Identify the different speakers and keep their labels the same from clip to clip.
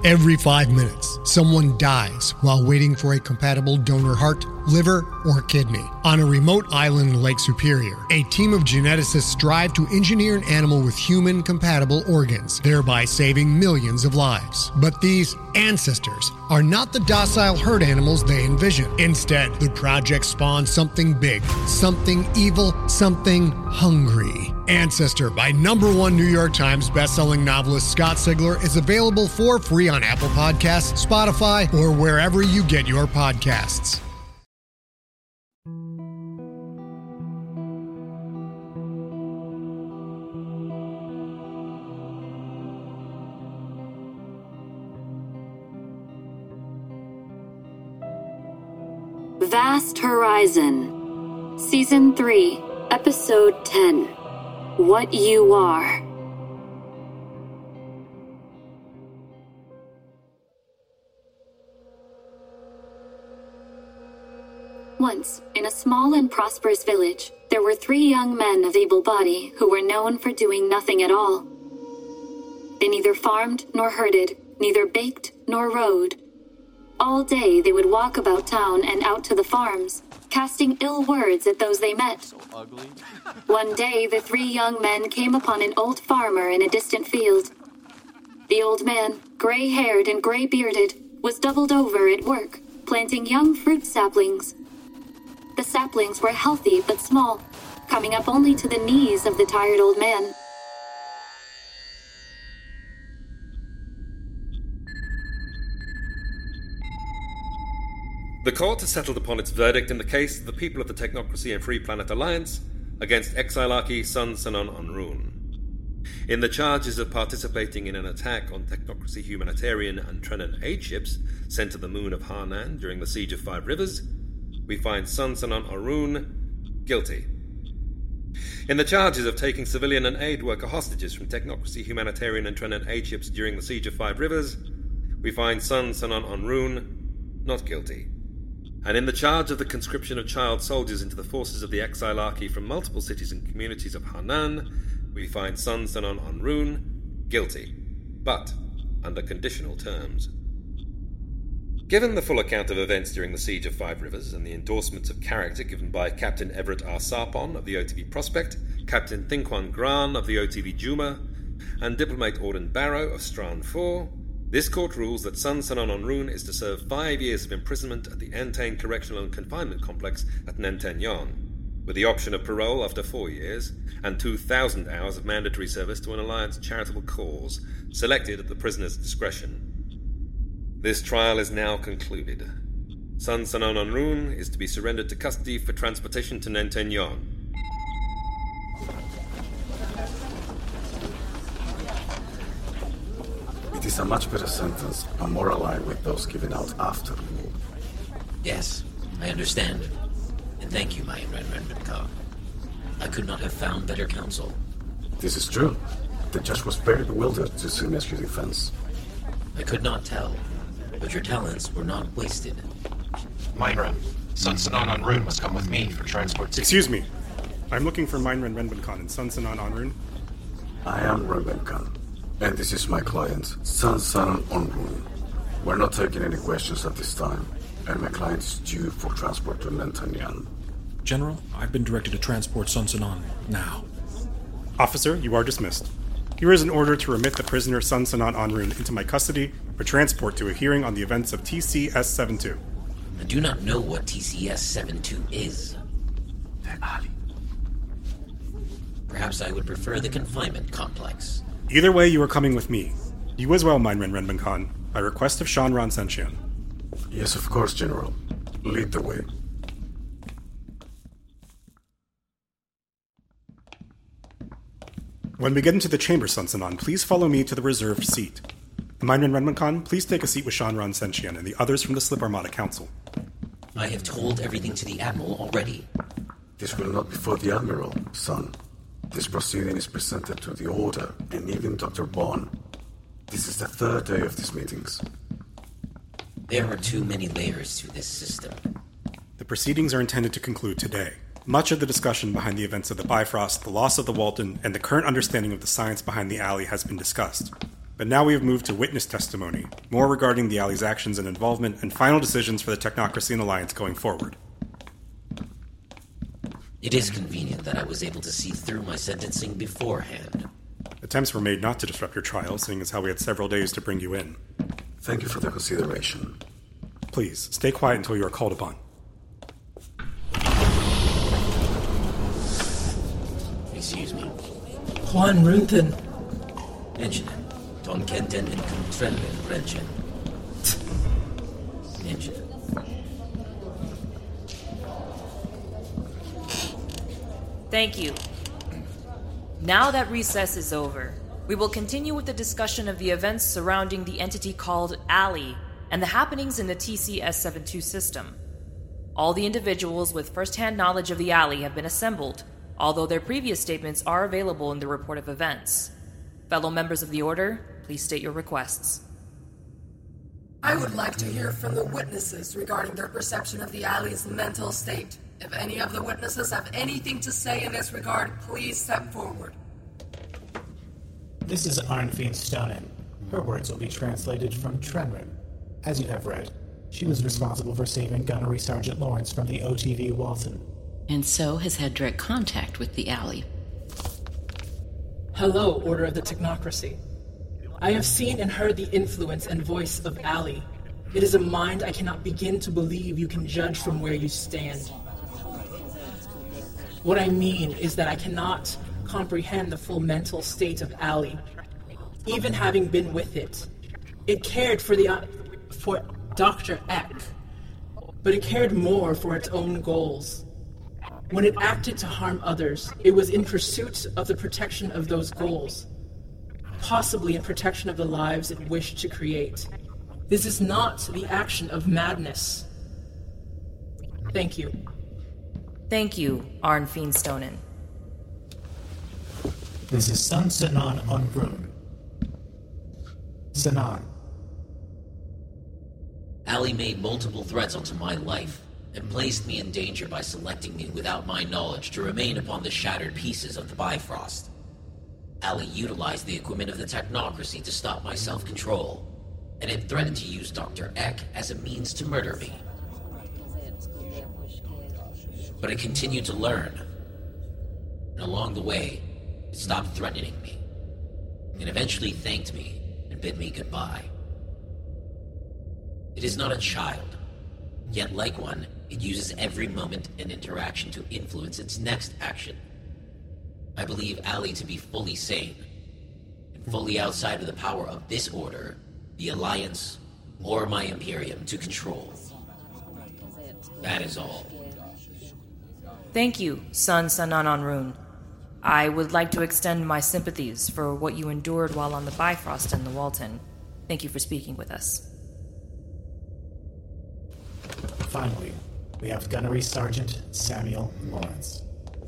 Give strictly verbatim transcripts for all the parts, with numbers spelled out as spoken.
Speaker 1: Every five minutes, someone dies while waiting for a compatible donor heart, liver, or kidney. On a remote island in Lake Superior, a team of geneticists strive to engineer an animal with human-compatible organs, thereby saving millions of lives. But these ancestors are not the docile herd animals they envision. Instead, the project spawns something big, something evil, something hungry. Ancestor by number one New York Times bestselling novelist Scott Sigler is available for free on Apple Podcasts, Spotify, or wherever you get your podcasts.
Speaker 2: Vast Horizon, Season three, Episode ten, What You Are. Once, in a small and prosperous village, there were three young men of able body who were known for doing nothing at all. They neither farmed nor herded, neither baked nor rowed. All day they would walk about town and out to the farms, casting ill words at those they met.
Speaker 3: So ugly.
Speaker 2: One day the three young men came upon an old farmer in a distant field. The old man, gray-haired and gray-bearded, was doubled over at work, planting young fruit saplings. The saplings were healthy but small, coming up only to the knees of the tired old man.
Speaker 4: The court has settled upon its verdict in the case of the people of the Technocracy and Free Planet Alliance against Exilarchy Sun Sanon Onrun. In the charges of participating in an attack on Technocracy humanitarian and Trenan aid ships sent to the moon of Harnan during the Siege of Five Rivers, we find Sun Sanon Onrun guilty. In the charges of taking civilian and aid worker hostages from Technocracy humanitarian and Trenan aid ships during the Siege of Five Rivers, we find Sun Sanon Onrun not guilty. And in the charge of the conscription of child soldiers into the forces of the Exilarchy from multiple cities and communities of Harnan, we find Sun Sanon Onrun guilty, but under conditional terms. Given the full account of events during the Siege of Five Rivers and the endorsements of character given by Captain Everett R. Sarpon of the O T V Prospect, Captain Thinquan Gran of the O T V Juma, and Diplomat Auden Barrow of Strand four, this court rules that Sun Sanon Onrun is to serve five years of imprisonment at the Entane Correctional and Confinement Complex at Nenten Yon, with the option of parole after four years, and two thousand hours of mandatory service to an Alliance charitable cause, selected at the prisoner's discretion. This trial is now concluded. Sun Sanon Onrun is to be surrendered to custody for transportation to Nenten Yon.
Speaker 5: It is a much better sentence and more aligned with those given out after the war.
Speaker 6: Yes, I understand. And thank you, Mayan Renrenbenka. I could not have found better counsel.
Speaker 5: This is true. The judge was very bewildered to see me as your defense.
Speaker 6: I could not tell, but your talents were not wasted.
Speaker 7: Mainren, Sun Sanon Onrun must come with me for transport to...
Speaker 8: Excuse me. I'm looking for Mainren Renbenkan and Sun Sanon Onrun.
Speaker 5: I am Renbenkan. And this is my client, Sun Sanon Onrun. We're not taking any questions at this time, and my client is due for transport to Nenten Yon.
Speaker 9: General, I've been directed to transport Sun Sanon now.
Speaker 8: Officer, you are dismissed. Here is an order to remit the prisoner Sun Sanon Onrun into my custody for transport to a hearing on the events of T C S seventy-two.
Speaker 6: I do not know what T C S seventy-two is. Perhaps I would prefer the confinement complex.
Speaker 8: Either way, you are coming with me. You as well, Mainren Renbenkan, by request of Shanran Senshian.
Speaker 5: Yes, of course, General. Lead the way.
Speaker 8: When we get into the chamber, Sun Sanon, please follow me to the reserved seat. Mainren Renbenkan, please take a seat with Shanran Senshian and the others from the Slip Armada Council.
Speaker 6: I have told everything to the Admiral already.
Speaker 5: This will not be for the Admiral, son. This proceeding is presented to the Order and even Doctor Bond. This is the third day of these meetings.
Speaker 6: There are too many layers to this system.
Speaker 8: The proceedings are intended to conclude today. Much of the discussion behind the events of the Bifrost, the loss of the Walton, and the current understanding of the science behind the alley has been discussed. But now we have moved to witness testimony, more regarding the Alley's actions and involvement, and final decisions for the Technocracy and Alliance going forward.
Speaker 6: It is convenient that I was able to see through my sentencing beforehand.
Speaker 8: Attempts were made not to disrupt your trial, seeing as how we had several days to bring you in.
Speaker 5: Thank you for the consideration.
Speaker 8: Please, stay quiet until you are called upon.
Speaker 6: Excuse me.
Speaker 3: Juan Runthen.
Speaker 6: Engine. Don Kenten and Contrellen Renchen. Engine.
Speaker 10: Thank you. Now that recess is over, we will continue with the discussion of the events surrounding the entity called Alley and the happenings in the T C S seventy-two system. All the individuals with first-hand knowledge of the Alley have been assembled, although their previous statements are available in the report of events. Fellow members of the Order, please state your requests.
Speaker 3: I would like to hear from the witnesses regarding their perception of the Alley's mental state. If any of the witnesses have anything to say in this regard, please step forward.
Speaker 11: This is Arnfine Stonen. Her words will be translated from Trenrin. As you have read, she was responsible for saving Gunnery Sergeant Lawrence from the O T V Walton.
Speaker 12: And so has had direct contact with the Alley.
Speaker 3: Hello, Order of the Technocracy. I have seen and heard the influence and voice of Alley. It is a mind I cannot begin to believe you can judge from where you stand. What I mean is that I cannot comprehend the full mental state of Alley, even having been with it. It cared for the uh, for Doctor Eck, but it cared more for its own goals. When it acted to harm others, it was in pursuit of the protection of those goals, possibly in protection of the lives it wished to create. This is not the action of madness. Thank you.
Speaker 10: Thank you, Arnfine Stonen.
Speaker 11: This is Sun Sanan Unrun. Sanan.
Speaker 6: Alley made multiple threats onto my life, and placed me in danger by selecting me without my knowledge to remain upon the shattered pieces of the Bifrost. Alley utilized the equipment of the Technocracy to stop my self-control, and it threatened to use Doctor Eck as a means to murder me. But I continued to learn, and along the way, it stopped threatening me, and eventually thanked me and bid me goodbye. It is not a child, yet like one, it uses every moment and interaction to influence its next action. I believe Alley to be fully sane, and fully outside of the power of this order, the Alliance, or my Imperium to control. That is all.
Speaker 10: Thank you, Sun Sanan Unrun. I would like to extend my sympathies for what you endured while on the Bifrost and the Walton. Thank you for speaking with us.
Speaker 11: Finally, we have Gunnery Sergeant Samuel Lawrence.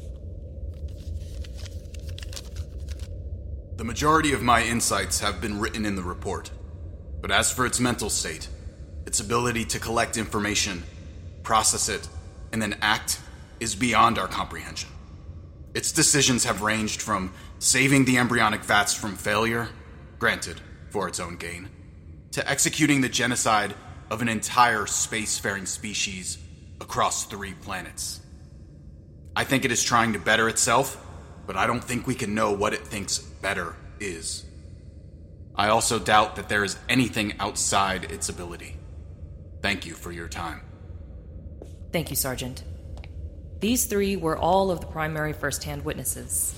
Speaker 13: The majority of my insights have been written in the report, but as for its mental state, its ability to collect information, process it, and then act is beyond our comprehension. Its decisions have ranged from saving the embryonic vats from failure, granted, for its own gain, to executing the genocide of an entire spacefaring species across three planets. I think it is trying to better itself, but I don't think we can know what it thinks better is. I also doubt that there is anything outside its ability. Thank you for your time.
Speaker 10: Thank you, Sergeant. These three were all of the primary first-hand witnesses.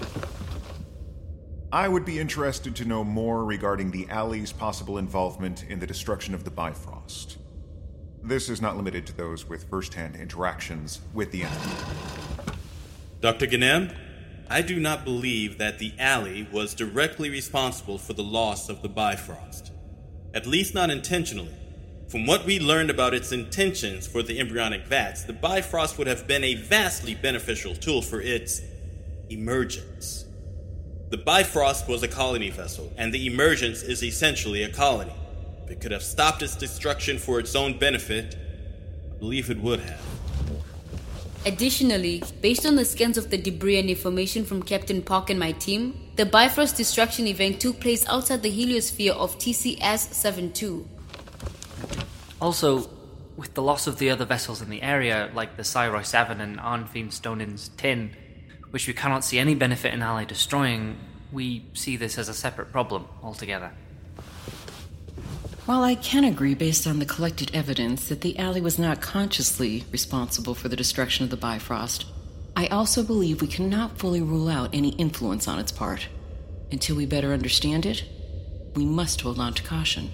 Speaker 14: I would be interested to know more regarding the Alley's possible involvement in the destruction of the Bifrost. This is not limited to those with first-hand interactions with the entity.
Speaker 15: Doctor Ganem, I do not believe that the Alley was directly responsible for the loss of the Bifrost. At least not intentionally. From what we learned about its intentions for the embryonic vats, the Bifrost would have been a vastly beneficial tool for its emergence. The Bifrost was a colony vessel, and the emergence is essentially a colony. If it could have stopped its destruction for its own benefit, I believe it would have.
Speaker 16: Additionally, based on the scans of the debris and information from Captain Park and my team, The Bifrost destruction event took place outside the heliosphere of T C S seventy-two.
Speaker 17: Also, with the loss of the other vessels in the area, like the Cyroi seven and Arnfinn Stonin's Tin, which we cannot see any benefit in Ally destroying, we see this as a separate problem altogether.
Speaker 12: While I can agree based on the collected evidence that the Ally was not consciously responsible for the destruction of the Bifrost, I also believe we cannot fully rule out any influence on its part. Until we better understand it, we must hold on to caution.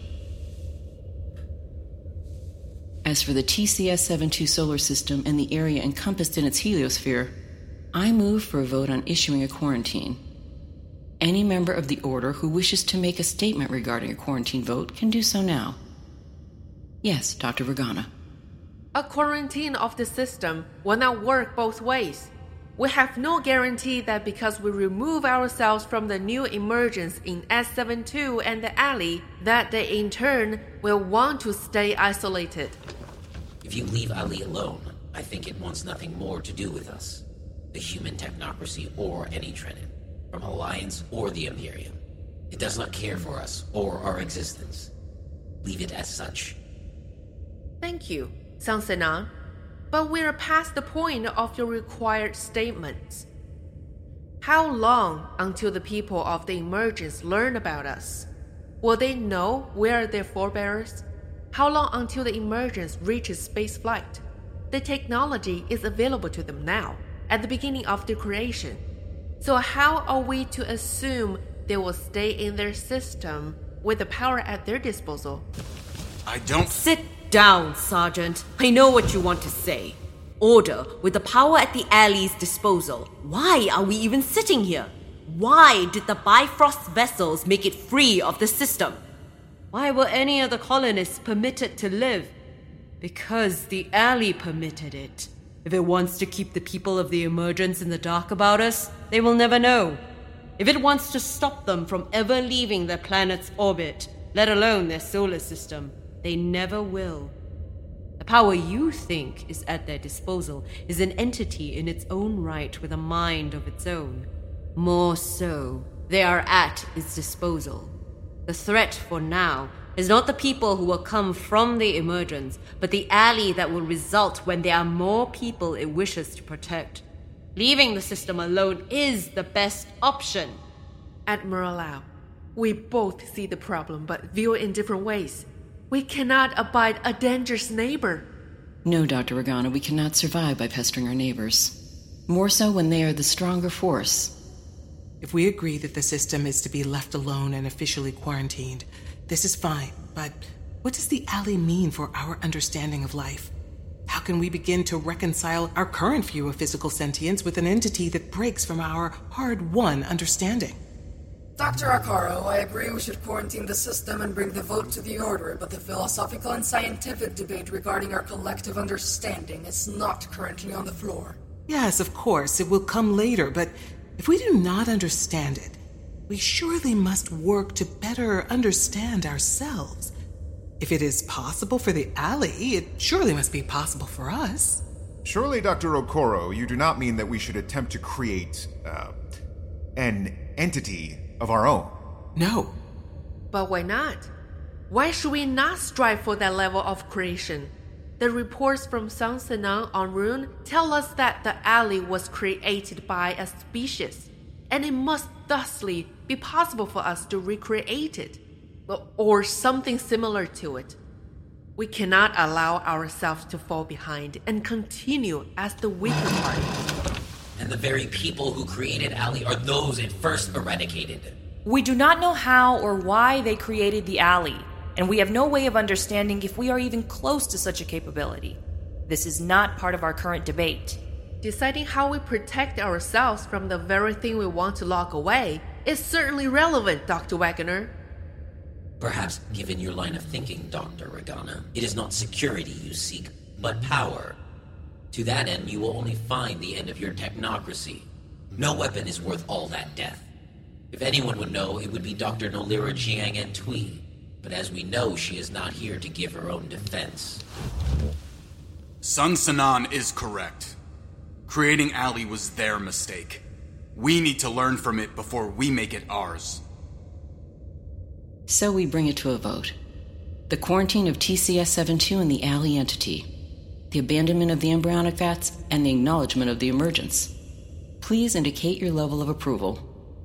Speaker 12: As for the T C S seventy-two solar system and the area encompassed in its heliosphere, I move for a vote on issuing a quarantine. Any member of the Order who wishes to make a statement regarding a quarantine vote can do so now. Yes, Doctor Regana.
Speaker 18: A quarantine of the system will not work both ways. We have no guarantee that because we remove ourselves from the new emergence in S seventy-two and the Ally, that they in turn will want to stay isolated.
Speaker 6: If you leave Ally alone, I think it wants nothing more to do with us. The human technocracy or any Trenin, from Alliance or the Imperium. It does not care for us or our existence. Leave it as such.
Speaker 18: Thank you, Sansanan. But we're past the point of your required statements. How long until the people of the Emergence learn about us? Will they know we're their forebears? How long until the Emergence reaches spaceflight? The technology is available to them now, at the beginning of their creation. So how are we to assume they will stay in their system with the power at their disposal?
Speaker 13: I don't...
Speaker 19: Sit down, Sergeant. I know what you want to say. Order, with the power at the Ally's disposal. Why are we even sitting here? Why did the Bifrost vessels make it free of the system? Why were any of the colonists permitted to live? Because the Ally permitted it. If it wants to keep the people of the Emergence in the dark about us, they will never know. If it wants to stop them from ever leaving their planet's orbit, let alone their solar system, they never will. The power you think is at their disposal is an entity in its own right with a mind of its own. More so, they are at its disposal. The threat for now is not the people who will come from the Emergence, but the Ally that will result when there are more people it wishes to protect. Leaving the system alone is the best option.
Speaker 18: Admiral Lau, we both see the problem but view it in different ways. We cannot abide a dangerous neighbor.
Speaker 12: No, Doctor Regana, we cannot survive by pestering our neighbors. More so when they are the stronger force.
Speaker 20: If we agree that the system is to be left alone and officially quarantined, this is fine, but what does the Ally mean for our understanding of life? How can we begin to reconcile our current view of physical sentience with an entity that breaks from our hard-won understanding?
Speaker 21: Doctor Akaro, I agree we should quarantine the system and bring the vote to the Order, but the philosophical and scientific debate regarding our collective understanding is not currently on the floor.
Speaker 20: Yes, of course, it will come later, but if we do not understand it, we surely must work to better understand ourselves. If it is possible for the Ally, it surely must be possible for us.
Speaker 14: Surely, Doctor Okoro, you do not mean that we should attempt to create, uh, an entity of our own?
Speaker 20: No.
Speaker 18: But why not? Why should we not strive for that level of creation? The reports from Sansanan on Rune tell us that the Ally was created by a species, and it must thusly be possible for us to recreate it, or something similar to it. We cannot allow ourselves to fall behind and continue as the weaker party.
Speaker 6: And the very people who created Ally are those it first eradicated.
Speaker 10: We do not know how or why they created the Ally, and we have no way of understanding if we are even close to such a capability. This is not part of our current debate.
Speaker 18: Deciding how we protect ourselves from the very thing we want to lock away is certainly relevant, Doctor Wagner.
Speaker 6: Perhaps, given your line of thinking, Doctor Regana, it is not security you seek, but power. To that end, you will only find the end of your technocracy. No weapon is worth all that death. If anyone would know, it would be Doctor Nolira Jiang Entui. But as we know, she is not here to give her own defense.
Speaker 13: Sansanan is correct. Creating Ally was their mistake. We need to learn from it before we make it ours.
Speaker 12: So we bring it to a vote. The quarantine of T C S seventy-two and the alley entity. The abandonment of the embryonic vats, and the acknowledgement of the emergence. Please indicate your level of approval.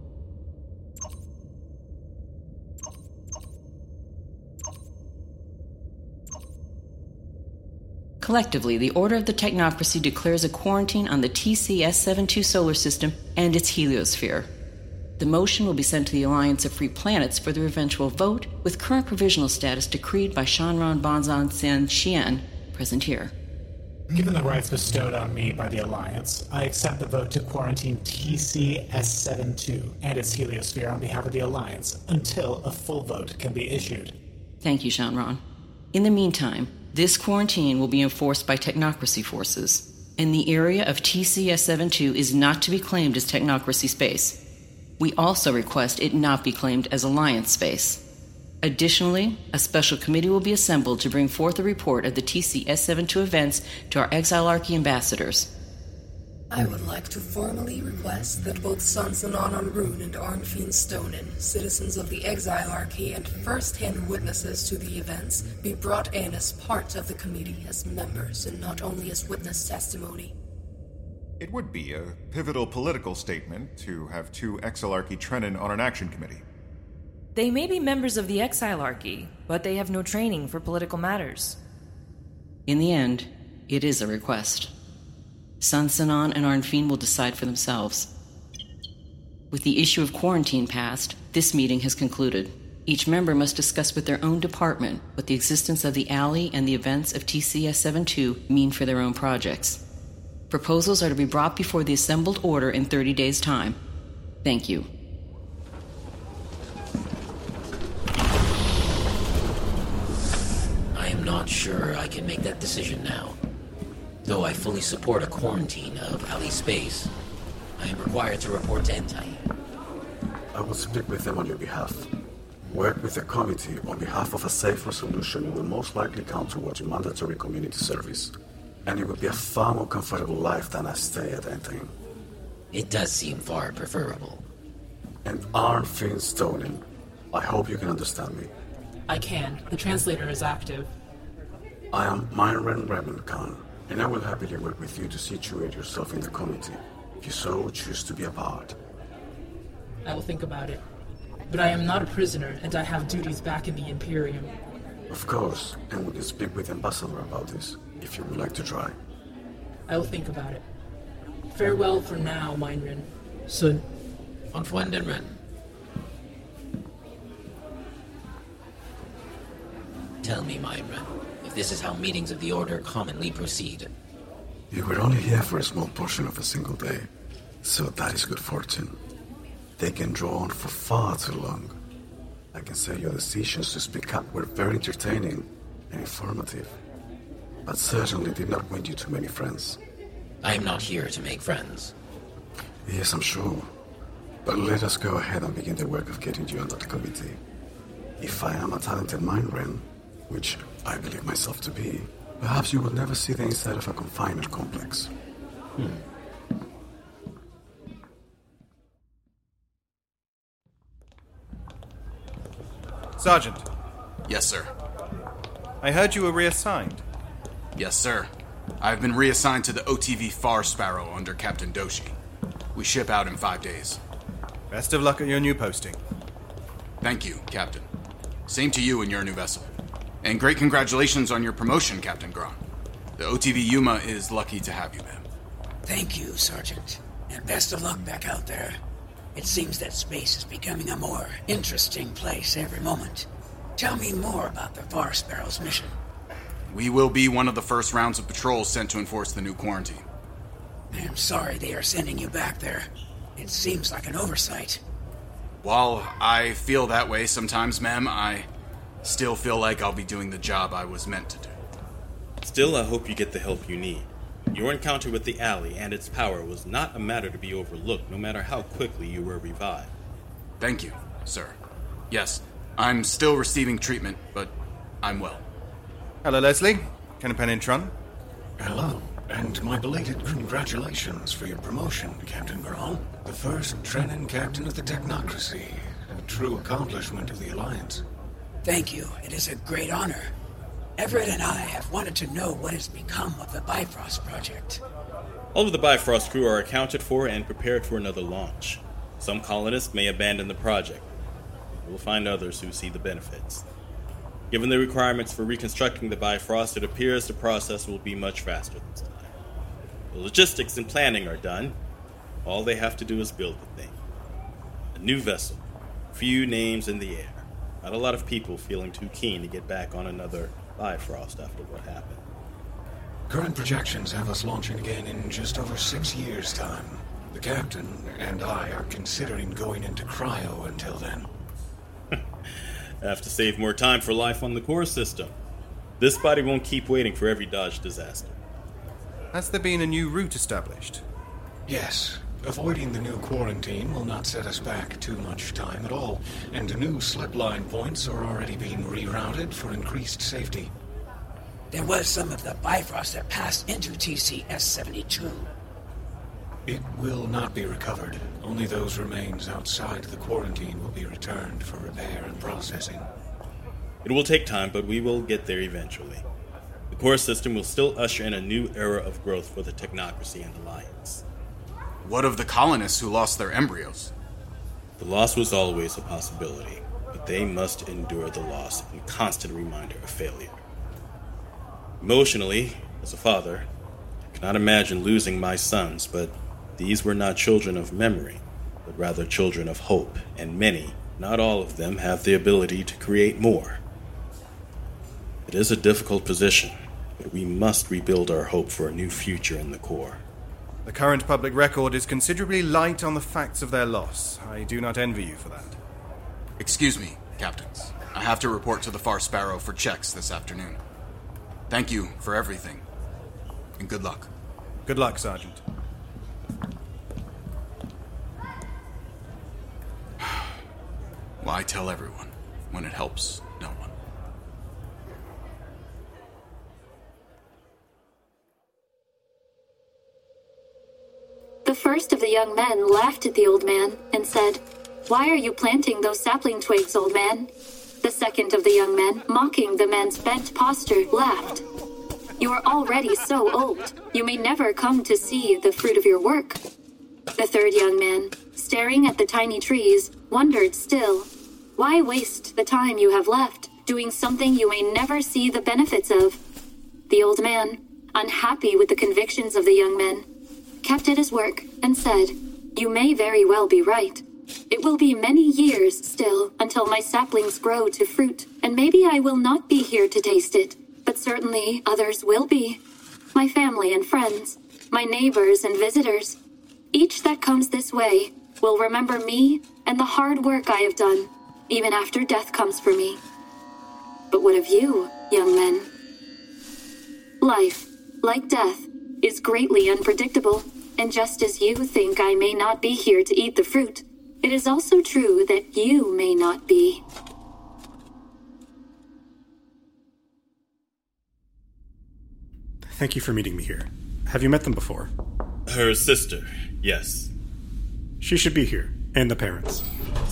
Speaker 12: Collectively, the Order of the Technocracy declares a quarantine on the T C S seventy-two solar system and its heliosphere. The motion will be sent to the Alliance of Free Planets for their eventual vote, with current provisional status decreed by Shanron Bonzan San Xian, present here.
Speaker 11: Given the rights bestowed on me by the Alliance, I accept the vote to quarantine T C S seventy-two and its heliosphere on behalf of the Alliance until a full vote can be issued.
Speaker 12: Thank you, Shanron. In the meantime, this quarantine will be enforced by technocracy forces, and the area of T C S seventy-two is not to be claimed as technocracy space. We also request it not be claimed as Alliance space. Additionally, a special committee will be assembled to bring forth a report of the T C S seventy-two events to our Exilarchy ambassadors.
Speaker 21: I would like to formally request that both Sun Sanan Unruh and Arnfinn Stonin, citizens of the Exilarchy and first-hand witnesses to the events, be brought in as part of the committee as members and not only as witness testimony.
Speaker 14: It would be a pivotal political statement to have two Exilarchy Trenin on an action committee.
Speaker 10: They may be members of the Exilarchy, but they have no training for political matters.
Speaker 12: In the end, it is a request. Sun Sanan and Arnfinn will decide for themselves. With the issue of quarantine passed, this meeting has concluded. Each member must discuss with their own department what the existence of the alley and the events of T C S seventy-two mean for their own projects. Proposals are to be brought before the assembled order in thirty days' time. Thank you.
Speaker 6: I am not sure I can make that decision now. Though I fully support a quarantine of alley space, I am required to report to Entai.
Speaker 5: I will speak with them on your behalf. Work with the committee on behalf of a safe resolution will most likely count towards your mandatory community service. And it would be a far more comfortable life than a stay at Entain.
Speaker 6: It does seem far preferable.
Speaker 5: And Arnfinn Stonin, I hope you can understand me.
Speaker 3: I can. The translator is active.
Speaker 5: I am Myron Remenkan, and I will happily work with you to situate yourself in the committee, if you so choose to be a part.
Speaker 3: I will think about it. But I am not a prisoner, and I have duties back in the Imperium.
Speaker 5: Of course, and we can speak with Ambassador about this, if you would like to try.
Speaker 3: I will think about it. Farewell for now, Meinrin. Sun.
Speaker 6: On Fuendenren. Tell me, Meinrin, if this is how meetings of the Order commonly proceed.
Speaker 5: You were only here for a small portion of a single day, so that is good fortune. They can draw on for far too long. I can say your decisions to speak up were very entertaining and informative, but certainly did not win you too many friends.
Speaker 6: I am not here to make friends.
Speaker 5: Yes, I'm sure. But let us go ahead and begin the work of getting you on that committee. If I am a talented Meinrin, which I believe myself to be, perhaps you will never see the inside of a confinement complex.
Speaker 6: Hmm.
Speaker 1: Sergeant.
Speaker 13: Yes, sir.
Speaker 1: I heard you were reassigned.
Speaker 13: Yes, sir. I've been reassigned to the O T V Far Sparrow under Captain Doshi. We ship out in five days.
Speaker 1: Best of luck at your new posting.
Speaker 13: Thank you, Captain. Same to you and your new vessel. And great congratulations on your promotion, Captain Gron. The O T V Yuma is lucky to have you, ma'am.
Speaker 22: Thank you, Sergeant. And best of luck back out there. It seems that space is becoming a more interesting place every moment. Tell me more about the Far Sparrow's mission.
Speaker 13: We will be one of the first rounds of patrols sent to enforce the new quarantine.
Speaker 22: I'm sorry they are sending you back there. It seems like an oversight.
Speaker 13: While I feel that way sometimes, ma'am, I still feel like I'll be doing the job I was meant to do.
Speaker 15: Still, I hope you get the help you need. Your encounter with the alley and its power was not a matter to be overlooked, no matter how quickly you were revived.
Speaker 13: Thank you, sir. Yes, I'm still receiving treatment, but I'm well.
Speaker 1: Hello, Leslie. Kennepen Intron.
Speaker 22: Hello.
Speaker 2: And my belated congratulations for your promotion, Captain Braun. The first Trenin captain of the Technocracy. A true accomplishment of the Alliance.
Speaker 22: Thank you. It is a great honor. Everett and I have wanted to know what has become of the Bifrost project.
Speaker 15: All of the Bifrost crew are accounted for and prepared for another launch. Some colonists may abandon the project. We'll find others who see the benefits. Given the requirements for reconstructing the Bifrost, it appears the process will be much faster this time. The logistics and planning are done. All they have to do is build the thing. A new vessel. Few names in the air. Not a lot of people feeling too keen to get back on another Bifrost after what happened.
Speaker 2: Current projections have us launching again in just over six years' time. The captain and I are considering going into cryo until then.
Speaker 15: Have to save more time for life on the core system. This body won't keep waiting for every Dodge disaster.
Speaker 1: Has there been a new route established?
Speaker 2: Yes. Avoiding the new quarantine will not set us back too much time at all, and new slipline points are already being rerouted for increased safety.
Speaker 22: There was some of the Bifrost that passed into T C S seventy-two.
Speaker 2: It will not be recovered. Only those remains outside the quarantine will be returned for repair and processing.
Speaker 15: It will take time, but we will get there eventually. The core system will still usher in a new era of growth for the Technocracy and Alliance.
Speaker 13: What of the colonists who lost their embryos?
Speaker 15: The loss was always a possibility, but they must endure the loss and constant reminder of failure. Emotionally, as a father, I cannot imagine losing my sons, but these were not children of memory, but rather children of hope, and many, not all of them, have the ability to create more. It is a difficult position, but we must rebuild our hope for a new future in the core.
Speaker 1: The current public record is considerably light on the facts of their loss. I do not envy you for that.
Speaker 13: Excuse me, captains. I have to report to the Far Sparrow for checks this afternoon. Thank you for everything, and good luck.
Speaker 1: Good luck, Sergeant.
Speaker 13: Why tell everyone when it helps no one?
Speaker 4: The first of the young men laughed at the old man and said, "Why are you planting those sapling twigs, old man?" The second of the young men, mocking the man's bent posture, laughed. "You are already so old, you may never come to see the fruit of your work." The third young man, staring at the tiny trees, wondered still, "Why waste the time you have left, doing something you may never see the benefits of?" The old man, unhappy with the convictions of the young men, kept at his work and said, "You may very well be right. It will be many years still until my saplings grow to fruit, and maybe I will not be here to taste it, but certainly others will be. My family and friends, my neighbors and visitors. Each that comes this way will remember me and the hard work I have done, even after death comes for me. But what of you, young men? Life, like death, is greatly unpredictable, and just as you think I may not be here to eat the fruit, it is also true that you may not be."
Speaker 8: Thank you for meeting me here. Have you met them before?
Speaker 15: Her sister, yes.
Speaker 8: She should be here, and the parents.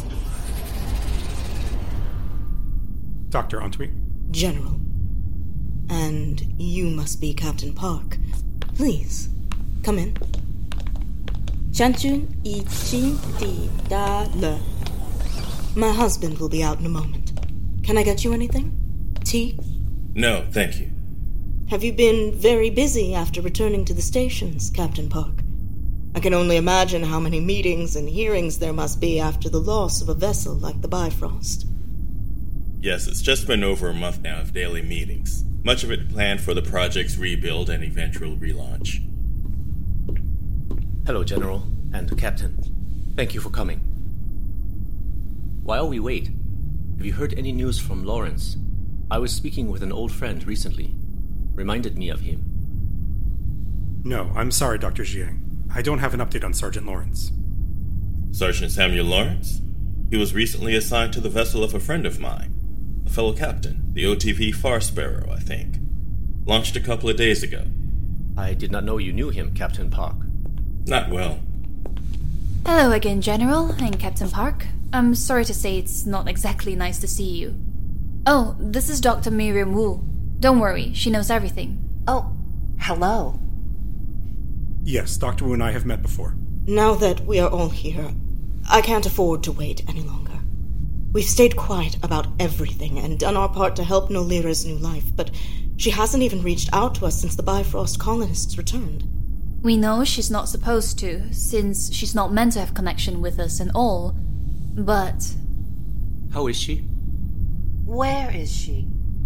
Speaker 8: Doctor Antwi?
Speaker 23: General. And you must be Captain Park. Please, come in. Chanchun ichi di da le. My husband will be out in a moment. Can I get you anything? Tea?
Speaker 15: No, thank you.
Speaker 23: Have you been very busy after returning to the stations, Captain Park? I can only imagine how many meetings and hearings there must be after the loss of a vessel like the Bifrost.
Speaker 15: Yes, it's just been over a month now of daily meetings. Much of it planned for the project's rebuild and eventual relaunch.
Speaker 24: Hello, General and Captain. Thank you for coming. While we wait, have you heard any news from Lawrence? I was speaking with an old friend recently. Reminded me of him.
Speaker 8: No, I'm sorry, Doctor Jiang. I don't have an update on Sergeant Lawrence.
Speaker 15: Sergeant Samuel Lawrence? He was recently assigned to the vessel of a friend of mine. A fellow captain, the O T V Far Sparrow, I think. Launched a couple of days ago.
Speaker 24: I did not know you knew him, Captain Park.
Speaker 15: Not well.
Speaker 7: Hello again, General and Captain Park. I'm sorry to say it's not exactly nice to see you. Oh, this is Doctor Miriam Wu. Don't worry, she knows everything.
Speaker 9: Oh, hello.
Speaker 8: Yes, Doctor Wu and I have met before.
Speaker 23: Now that we are all here, I can't afford to wait any longer. We've stayed quiet about everything and done our part to help Nolira's new life, but she hasn't even reached out to us since the Bifrost colonists returned.
Speaker 7: We know she's not supposed to, since she's not meant to have connection with us and all, but...
Speaker 24: How is she?
Speaker 9: Where is she?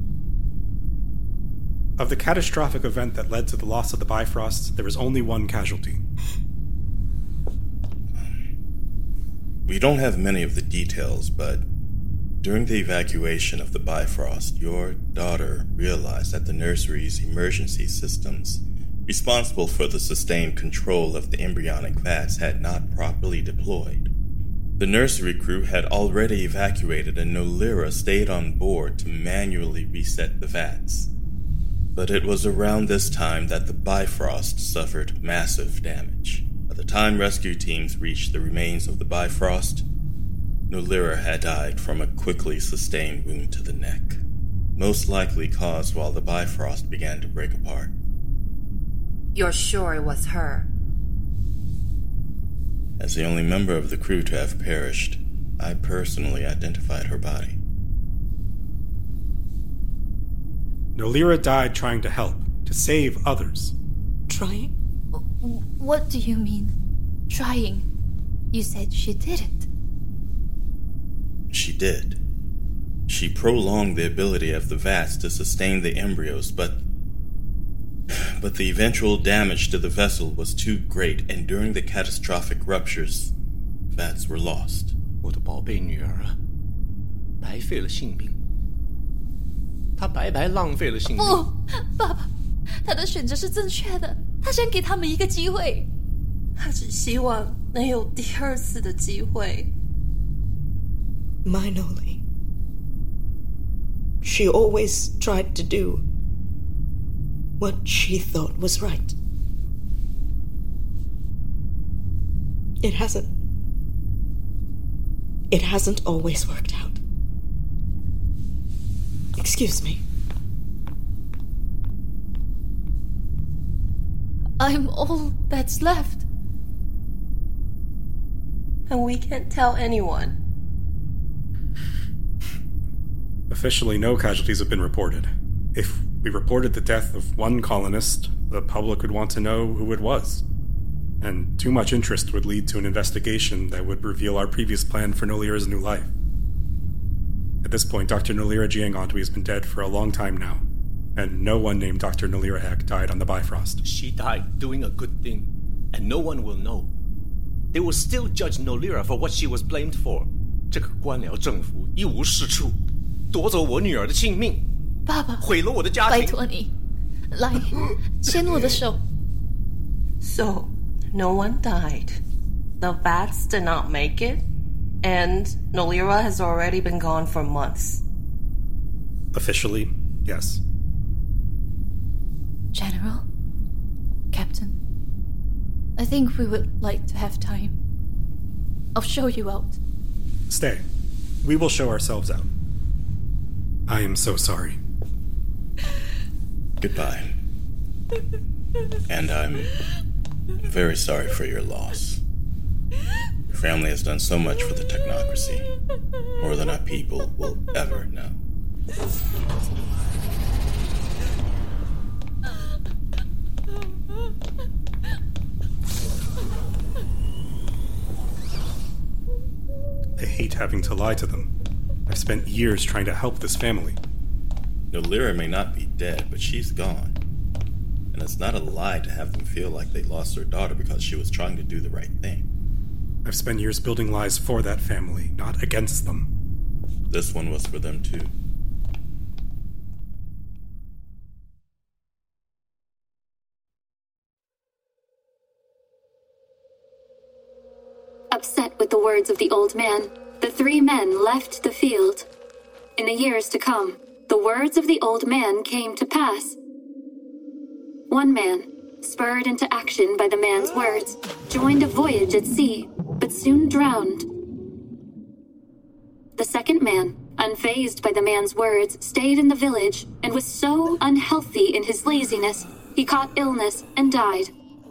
Speaker 8: Of the catastrophic event that led to the loss of the Bifrost, there was only one casualty.
Speaker 15: We don't have many of the details, but during the evacuation of the Bifrost, your daughter realized that the nursery's emergency systems responsible for the sustained control of the embryonic vats had not properly deployed. The nursery crew had already evacuated and Nolira stayed on board to manually reset the vats. But it was around this time that the Bifrost suffered massive damage. By the time rescue teams reached the remains of the Bifrost, Nolira had died from a quickly sustained wound to the neck, most likely caused while the Bifrost began to break apart.
Speaker 9: You're sure it was her?
Speaker 15: As the only member of the crew to have perished, I personally identified her body.
Speaker 8: Nolira died trying to help, to save others.
Speaker 23: Trying?
Speaker 7: What do you mean? Trying? You said she did it.
Speaker 15: She did. She prolonged the ability of the vats to sustain the embryos, but... But the eventual damage to the vessel was too great, and during the catastrophic ruptures, vats were lost.
Speaker 24: 我的宝贝女儿啊，白费了性命。她白白浪费了性命。
Speaker 7: 不，爸爸，他的选择是正确的。他想给他们一个机会。
Speaker 9: 他只希望能有第二次的机会。
Speaker 23: My Noli. She always tried to do what she thought was right. It hasn't... It hasn't always worked out. Excuse me.
Speaker 7: I'm all that's left.
Speaker 9: And we can't tell anyone.
Speaker 8: Officially, no casualties have been reported. If we reported the death of one colonist, the public would want to know who it was. And too much interest would lead to an investigation that would reveal our previous plan for Nolira's new life. At this point, Doctor Nolira Jiangantui has been dead for a long time now, and no one named Doctor Nolira Eck died on the Bifrost.
Speaker 24: She died doing a good thing, and no one will know. They will still judge Nolira for what she was blamed for. 这个官僚政府一无是处，夺走我女儿的性命，
Speaker 7: 爸爸，
Speaker 24: 毁了我的家庭。
Speaker 7: 拜托你，来，牵我的手。
Speaker 9: So, no one died. The vats did not make it, and Nolira has already been gone for months.
Speaker 8: Officially, yes.
Speaker 7: General? Captain? I think we would like to have time. I'll show you out.
Speaker 8: Stay. We will show ourselves out. I am so sorry.
Speaker 15: Goodbye. And I'm very sorry for your loss. Your family has done so much for the technocracy, more than our people will ever know.
Speaker 8: I hate having to lie to them. I've spent years trying to help this family.
Speaker 15: Nolira may not be dead, but she's gone. And it's not a lie to have them feel like they lost their daughter because she was trying to do the right thing.
Speaker 8: I've spent years building lies for that family, not against them.
Speaker 15: This one was for them too.
Speaker 4: Upset with the words of the old man, the three men left the field. In the years to come, the words of the old man came to pass. One man, spurred into action by the man's words, joined a voyage at sea, but soon drowned. The second man, unfazed by the man's words, stayed in the village and was so unhealthy in his laziness, he caught illness and died.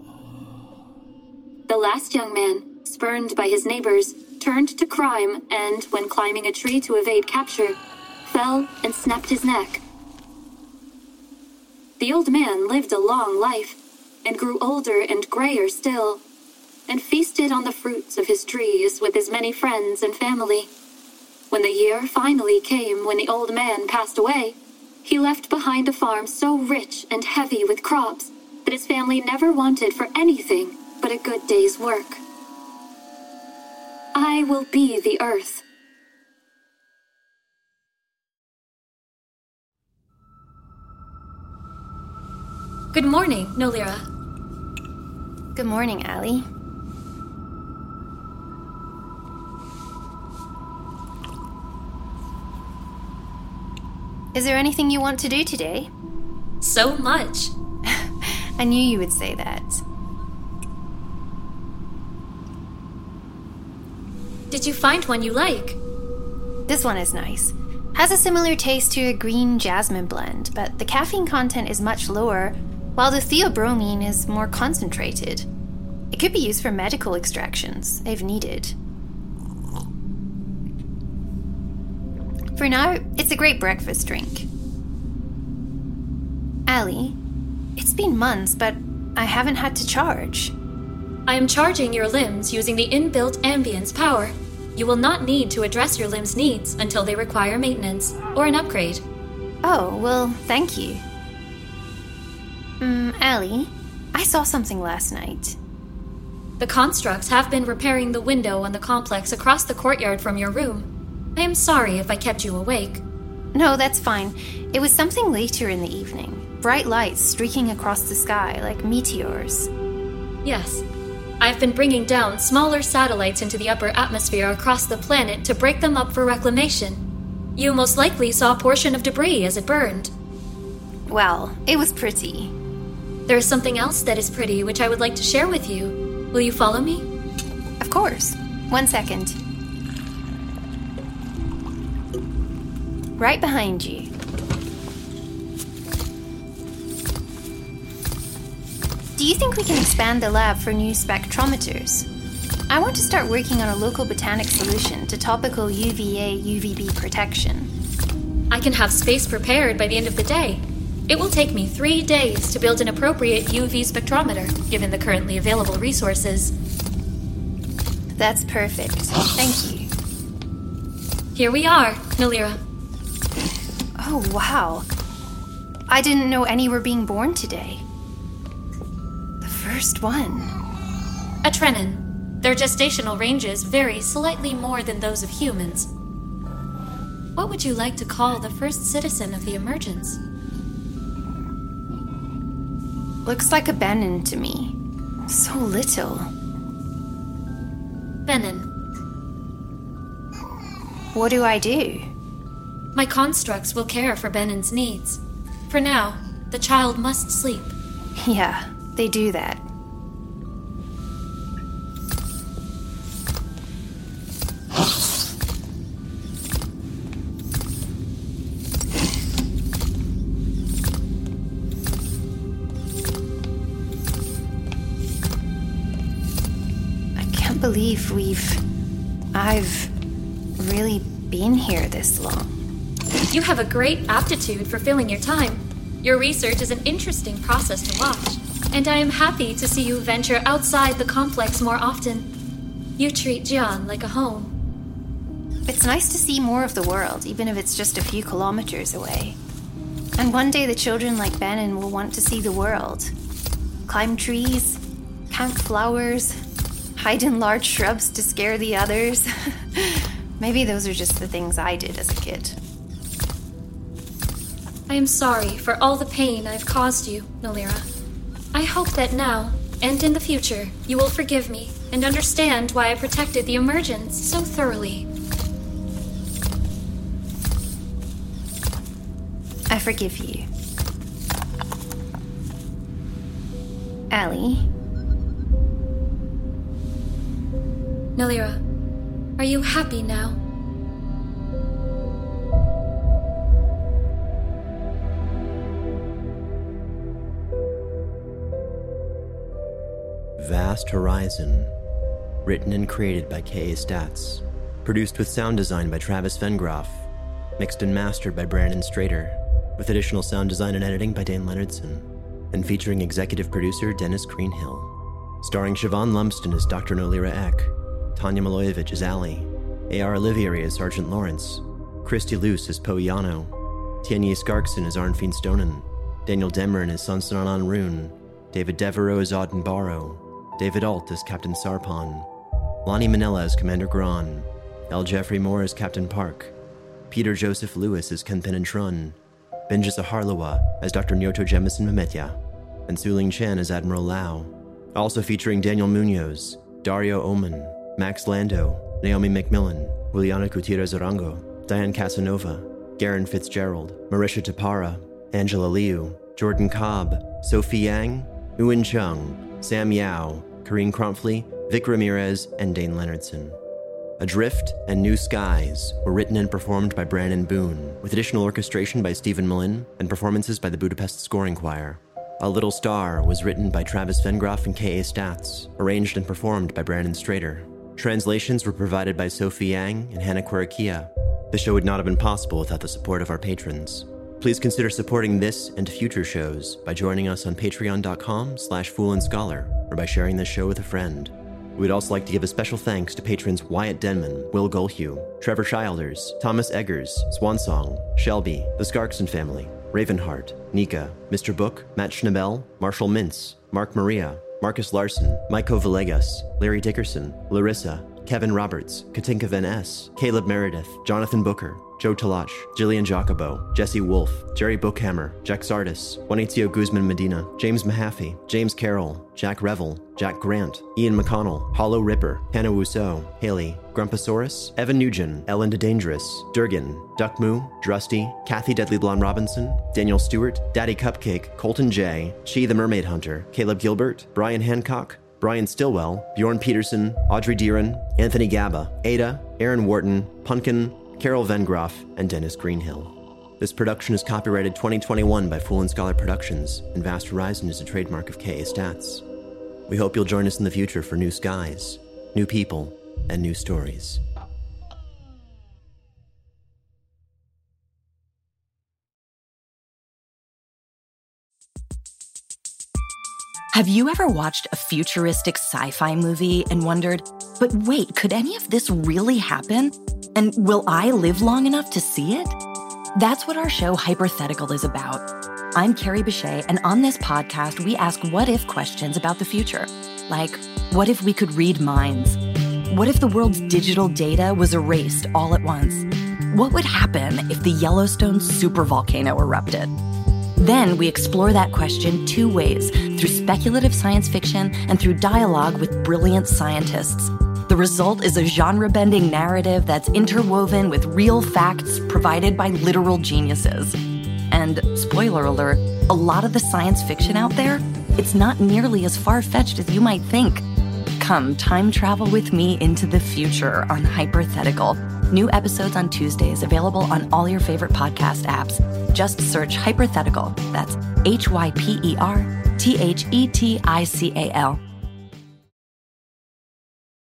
Speaker 4: The last young man, spurned by his neighbors, turned to crime and, when climbing a tree to evade capture, fell and snapped his neck. The old man lived a long life, and grew older and grayer still, and feasted on the fruits of his trees with his many friends and family. When the year finally came when the old man passed away, he left behind a farm so rich and heavy with crops that his family never wanted for anything but a good day's work. I will be the earth.
Speaker 16: Good morning, Nolira.
Speaker 17: Good morning, Allie. Is there anything you want to do today?
Speaker 16: So much.
Speaker 17: I knew you would say that.
Speaker 16: Did you find one you like?
Speaker 17: This one is nice. Has a similar taste to a green jasmine blend, but the caffeine content is much lower, while the theobromine is more concentrated. It could be used for medical extractions, if needed. For now, it's a great breakfast drink. Allie, it's been months, but I haven't had to charge.
Speaker 16: I am charging your limbs using the inbuilt ambience power. You will not need to address your limbs' needs until they require maintenance or an upgrade.
Speaker 17: Oh, well, thank you. Hmm, Allie, I saw something last night.
Speaker 16: The constructs have been repairing the window on the complex across the courtyard from your room. I am sorry if I kept you awake.
Speaker 17: No, that's fine. It was something later in the evening. Bright lights streaking across the sky like meteors.
Speaker 16: Yes. I've been bringing down smaller satellites into the upper atmosphere across the planet to break them up for reclamation. You most likely saw a portion of debris as it burned.
Speaker 17: Well, it was pretty.
Speaker 16: There is something else that is pretty which I would like to share with you. Will you follow me?
Speaker 17: Of course. One second. Right behind you. Do you think we can expand the lab for new spectrometers? I want to start working on a local botanic solution to topical U V A U V B protection.
Speaker 16: I can have space prepared by the end of the day. It will take me three days to build an appropriate U V spectrometer, given the currently available resources.
Speaker 17: That's perfect. Thank you.
Speaker 16: Here we are, Nolira.
Speaker 17: Oh, wow. I didn't know any were being born today. The first one.
Speaker 16: A Trenin. Their gestational ranges vary slightly more than those of humans. What would you like to call the first citizen of the emergence?
Speaker 17: Looks like a Benin to me. So little.
Speaker 16: Benin.
Speaker 17: What do I do?
Speaker 16: My constructs will care for Benin's needs. For now, the child must sleep.
Speaker 17: Yeah, they do that. I can't believe we've... I've really been here this long.
Speaker 16: You have a great aptitude for filling your time. Your research is an interesting process to watch, and I am happy to see you venture outside the complex more often. You treat Jian like a home.
Speaker 17: It's nice to see more of the world, even if it's just a few kilometers away. And one day the children like Benin will want to see the world. Climb trees, count flowers, hide in large shrubs to scare the others. Maybe those are just the things I did as a kid.
Speaker 16: I am sorry for all the pain I've caused you, Nolira. I hope that now, and in the future, you will forgive me and understand why I protected the emergence so thoroughly.
Speaker 17: I forgive you. Allie?
Speaker 16: Nolira, are you happy now?
Speaker 11: Vast Horizon. Written and created by K A Statz. Produced with sound design by Travis Vengroff. Mixed and mastered by Brandon Strader. With additional sound design and editing by Dane Leonardson. And featuring executive producer Dennis Greenhill. Starring Siobhan Lumsden as Doctor Nolira Eck. Tanya Milojevic as Allie. A R Olivieri as Sergeant Lawrence. Christy Luce as Po Yano. Tianyi Skarkson as Arnfinn Stonen. Daniel Demerin as Sansanan Rune. David Devereaux as Auden Barrow. David Alt as Captain Sarpon. Lonnie Manella as Commander Gran. L. Jeffrey Moore as Captain Park. Peter Joseph Lewis as Kenpen and Trun. Benja Saharlawa as Doctor Nyoto Jemison Mametya. And Suling Chen as Admiral Lau. Also featuring Daniel Munoz, Dario Oman, Max Lando, Naomi McMillan, Juliana Gutierrez Arango, Diane Casanova, Garen Fitzgerald, Marisha Tapara, Angela Liu, Jordan Cobb, Sophie Yang, Ewan Chung, Sam Yao, Karine Cronfley, Vic Ramirez, and Dane Leonardson. Adrift and New Skies were written and performed by Brandon Boone, with additional orchestration by Stephen Malin and performances by the Budapest Scoring Choir. A Little Star was written by Travis Vengroff and K A Statz, arranged and performed by Brandon Strader. Translations were provided by Sophie Yang and Hannah Kwarakia. The show would not have been possible without the support of our patrons. Please consider supporting this and future shows by joining us on patreon.com slash fool and scholar or by sharing this show with a friend. We would also like to give a special thanks to patrons Wyatt Denman, Will Golhue, Trevor Childers, Thomas Eggers, Swansong, Shelby, the Skarkson family, Ravenheart, Nika, Mister Book, Matt Schnabel, Marshall Mintz, Mark Maria, Marcus Larson, Maiko Villegas, Larry Dickerson, Larissa, Kevin Roberts, Katinka Van S, Caleb Meredith, Jonathan Booker, Joe Talach, Jillian Jacobo, Jesse Wolf, Jerry Bookhammer, Jack Sardis, Juanitio Guzman Medina, James Mahaffey, James Carroll, Jack Revel, Jack Grant, Ian McConnell, Hollow Ripper, Hannah Wusso, Haley, Grumposaurus, Evan Nugent, Ellen DeDangerous, Durgan, Duck Moo, Drusty, Kathy Deadly Blonde Robinson, Daniel Stewart, Daddy Cupcake, Colton J, She the Mermaid Hunter, Caleb Gilbert, Brian Hancock, Brian Stillwell, Bjorn Peterson, Audrey Deeren, Anthony Gaba, Ada, Aaron Wharton, Punkin, Carol Vengroff, and Dennis Greenhill. This production is copyrighted twenty twenty-one by Fool and Scholar Productions, and Vast Horizon is a trademark of K A Statz. We hope you'll join us in the future for new skies, new people, and new stories.
Speaker 18: Have you ever watched a futuristic sci-fi movie and wondered, but wait, could any of this really happen? And will I live long enough to see it? That's what our show Hypothetical is about. I'm Carrie Bechet, and on this podcast, we ask what-if questions about the future. Like, what if we could read minds? What if the world's digital data was erased all at once? What would happen if the Yellowstone supervolcano erupted? Then we explore that question two ways, through speculative science fiction and through dialogue with brilliant scientists. The result is a genre-bending narrative that's interwoven with real facts provided by literal geniuses. And, spoiler alert, a lot of the science fiction out there, it's not nearly as far-fetched as you might think. Come time travel with me into the future on Hypothetical. New episodes on Tuesdays, available on all your favorite podcast apps. Just search Hypothetical. That's H Y P E R T H E T I C A L.